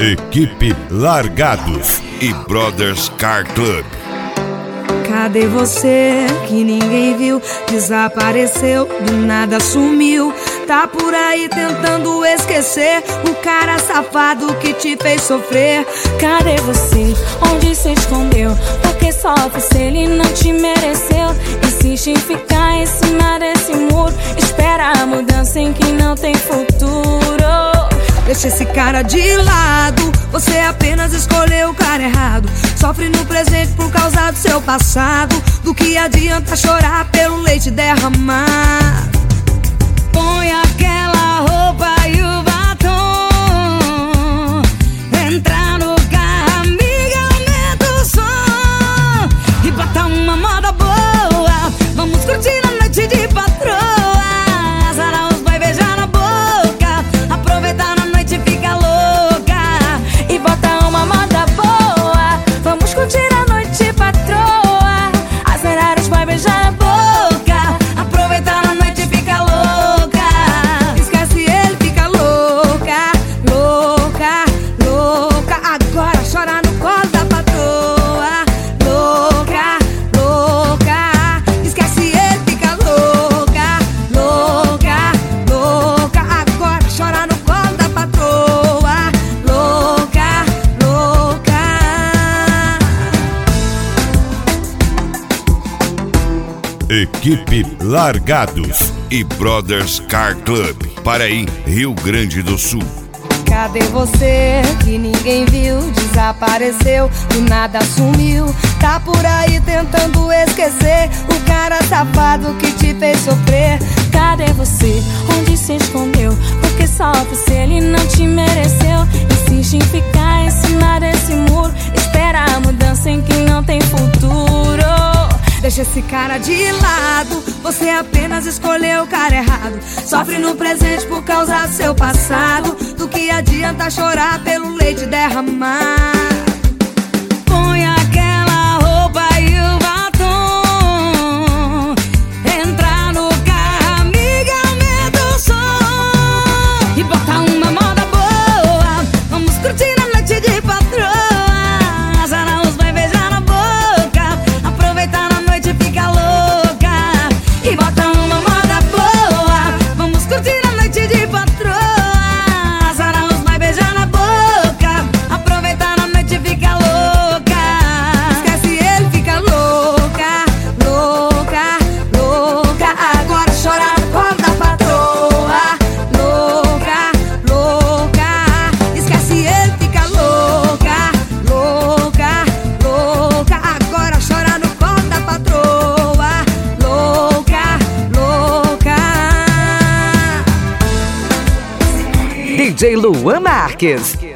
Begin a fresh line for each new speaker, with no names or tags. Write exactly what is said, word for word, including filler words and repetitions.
Equipe Largados e Brothers Car Club.
Cadê você que ninguém viu? Desapareceu, do nada sumiu. Tá por aí tentando esquecer o cara safado que te fez sofrer.
Cadê você? Onde se escondeu? Porque sofre se ele não te mereceu. Insiste em ficar em cima desse muro. Espera a mudança em quem não tem futuro.
Deixa esse cara de lado, você apenas escolheu o cara errado. Sofre no presente por causa do seu passado. Do que adianta chorar pelo leite derramar?
Põe aquela roupa e o batom, entra no carro, amiga, aumenta o som e bota uma moda boa. Vamos curtir a noite de patroa. Azara os vai beijar na boca, aproveitar na noite fica louca e bota uma moda boa. Vamos curtir a noite patroa. Azara os vai beijar na boca, aproveitar na noite fica louca.
Equipe Largados e Brothers Car Club, Paraí, Rio Grande do Sul.
Cadê você que ninguém viu? Desapareceu, do nada sumiu. Tá por aí tentando esquecer o cara safado que te fez sofrer.
Cadê você? Onde se escondeu? Porque sofre se ele não te mereceu. Insiste em ficar em cima desse muro. Espera a mudança em quem não tem futuro.
Deixa esse cara de lado, você apenas escolheu o cara errado. Sofre no presente por causa do seu passado. Do que adianta chorar pelo leite derramar?
Põe aquela roupa e o batom, entra no carro, amiga, aumenta o som e bota uma moda boa. Vamos curtir a noite de patroa. Azara os vai beijar na boca, aproveitar na noite fica louca e bota uma moda boa. Vamos curtir a noite de patroa. Azara os vai beijar na boca, aproveitar na noite fica louca.
Esquece ele, fica louca, louca, louca. Agora chora no colo da patroa. Louca, louca. Esquece ele, fica louca, louca, louca. Agora chora no colo da patroa. Louca, louca.
D J Luan Marques.